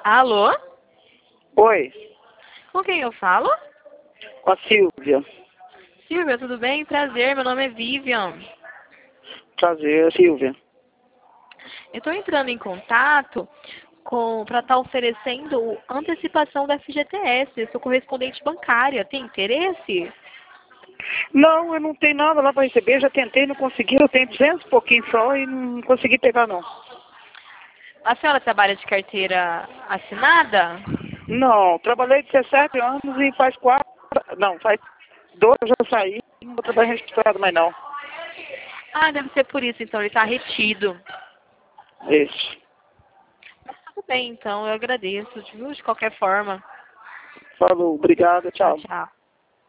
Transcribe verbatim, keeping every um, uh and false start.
Alô? Oi, Com quem eu falo? com a Silvia. Silvia, tudo bem? Prazer, meu nome é Vivian. Prazer, Silvia. Eu estou entrando em contato com para estar oferecendo antecipação da F G T S. Sou correspondente bancária. Tem interesse? Não, eu não tenho nada lá para receber, já tentei, não consegui, eu tenho duzentos e pouquinho só e não consegui pegar não. A senhora trabalha de carteira assinada? Não, trabalhei dezessete anos e faz quatro, não, faz dois eu já saí, não vou trabalhar registrado mais não. Ah, deve ser por isso, então ele está retido. Isso. Tudo bem, então, eu agradeço, viu? De qualquer forma. Falou, obrigado, Tchau, tchau. tchau.